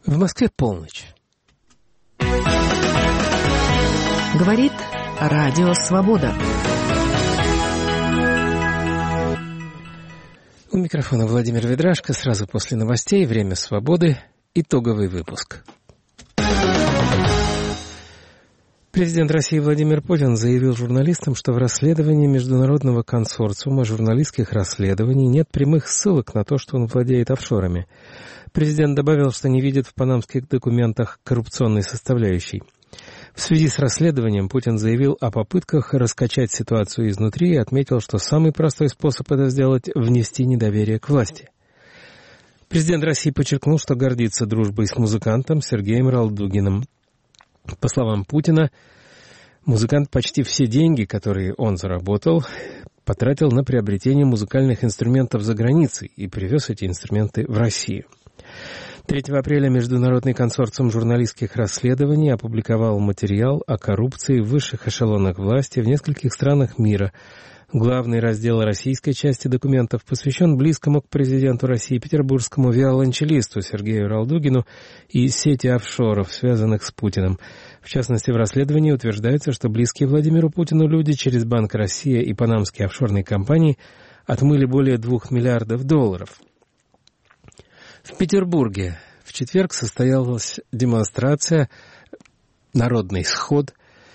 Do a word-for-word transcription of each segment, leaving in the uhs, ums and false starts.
В Москве полночь. Говорит Радио Свобода. У микрофона Владимир Ведрашко. Сразу после новостей «Время свободы». Итоговый выпуск. Президент России Владимир Путин заявил журналистам, что в расследовании Международного консорциума журналистских расследований нет прямых ссылок на то, что он владеет офшорами. Президент добавил, что не видит в панамских документах коррупционной составляющей. В связи с расследованием Путин заявил о попытках раскачать ситуацию изнутри и отметил, что самый простой способ это сделать – внести недоверие к власти. Президент России подчеркнул, что гордится дружбой с музыкантом Сергеем Ралдугиным. По словам Путина, музыкант почти все деньги, которые он заработал, потратил на приобретение музыкальных инструментов за границей и привез эти инструменты в Россию. третьего апреля Международный консорциум журналистских расследований опубликовал материал о коррупции в высших эшелонах власти в нескольких странах мира. Главный раздел российской части документов посвящен близкому к президенту России петербургскому виолончелисту Сергею Ралдугину и сети офшоров, связанных с Путиным. В частности, в расследовании утверждается, что близкие Владимиру Путину люди через Банк Россия и панамские офшорные компании отмыли более двух миллиардов долларов. В Петербурге в четверг состоялась демонстрация «Народный сход».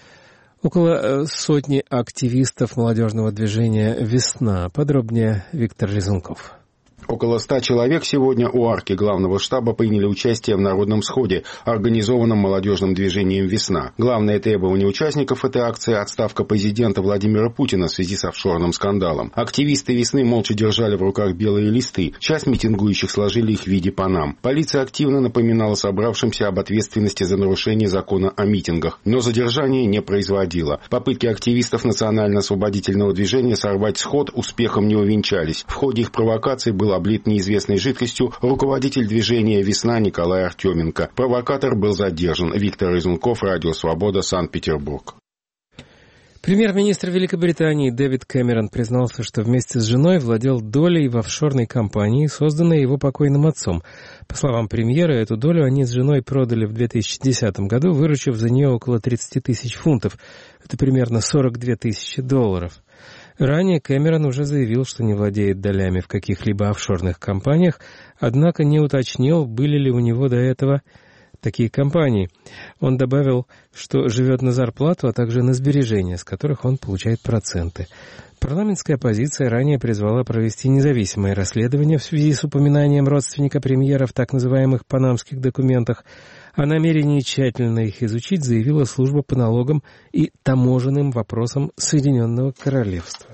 Около сотни активистов молодежного движения «Весна». Подробнее Виктор Резунков. Около ста человек сегодня у арки главного штаба приняли участие в народном сходе, организованном молодежным движением «Весна». Главное требование участников этой акции – отставка президента Владимира Путина в связи с офшорным скандалом. Активисты «Весны» молча держали в руках белые листы. Часть митингующих сложили их в виде панам. Полиция активно напоминала собравшимся об ответственности за нарушение закона о митингах, но задержание не производила. Попытки активистов национально-освободительного движения сорвать сход успехом не увенчались. В ходе их провокаций был облит неизвестной жидкостью руководитель движения «Весна» Николай Артеменко. Провокатор был задержан. Виктор Резунков, Радио Свобода, Санкт-Петербург. Премьер-министр Великобритании Дэвид Кэмерон признался, что вместе с женой владел долей в офшорной компании, созданной его покойным отцом. По словам премьера, эту долю они с женой продали в две тысячи десятом году, выручив за нее около тридцать тысяч фунтов. Это примерно сорок две тысячи долларов. Ранее Кэмерон уже заявил, что не владеет долями в каких-либо офшорных компаниях, однако не уточнил, были ли у него до этого такие компании. Он добавил, что живет на зарплату, а также на сбережения, с которых он получает проценты. Парламентская оппозиция ранее призвала провести независимое расследование в связи с упоминанием родственника премьера в так называемых панамских документах. О намерении тщательно их изучить заявила служба по налогам и таможенным вопросам Соединенного Королевства.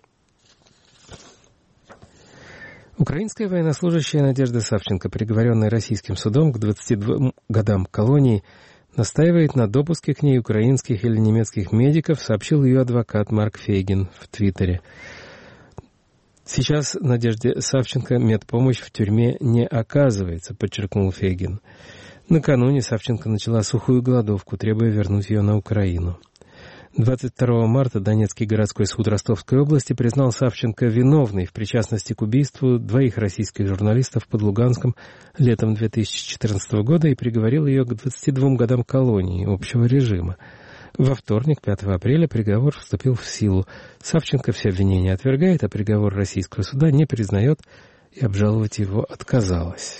Украинская военнослужащая Надежда Савченко, приговоренная российским судом к двадцати двум годам колонии, настаивает на допуске к ней украинских или немецких медиков, сообщил ее адвокат Марк Фейгин в Твиттере. Сейчас Надежде Савченко медпомощь в тюрьме не оказывается, подчеркнул Фейгин. Накануне Савченко начала сухую голодовку, требуя вернуть ее на Украину. двадцать второго марта Донецкий городской суд Ростовской области признал Савченко виновной в причастности к убийству двоих российских журналистов под Луганском летом две тысячи четырнадцатого года и приговорил ее к двадцати двум годам колонии общего режима. Во вторник, пятого апреля, приговор вступил в силу. Савченко все обвинения отвергает, а приговор российского суда не признает и обжаловать его отказалась.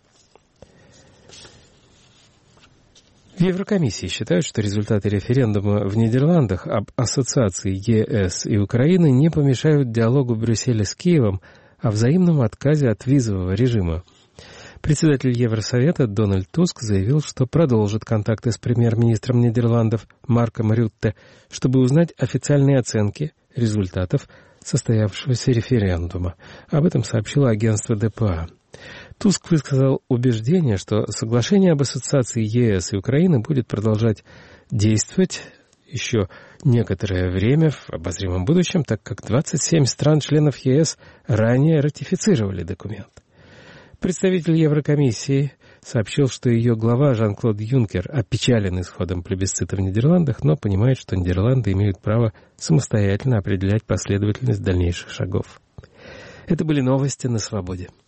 В Еврокомиссии считают, что результаты референдума в Нидерландах об ассоциации ЕС и Украины не помешают диалогу Брюсселя с Киевом о взаимном отказе от визового режима. Председатель Евросовета Дональд Туск заявил, что продолжит контакты с премьер-министром Нидерландов Марком Рютте, чтобы узнать официальные оценки результатов состоявшегося референдума. Об этом сообщило агентство ДПА. Туск высказал убеждение, что соглашение об ассоциации ЕС и Украины будет продолжать действовать еще некоторое время в обозримом будущем, так как двадцать семь стран-членов ЕС ранее ратифицировали документ. Представитель Еврокомиссии сообщил, что ее глава Жан-Клод Юнкер опечален исходом плебисцита в Нидерландах, но понимает, что Нидерланды имеют право самостоятельно определять последовательность дальнейших шагов. Это были новости на Свободе.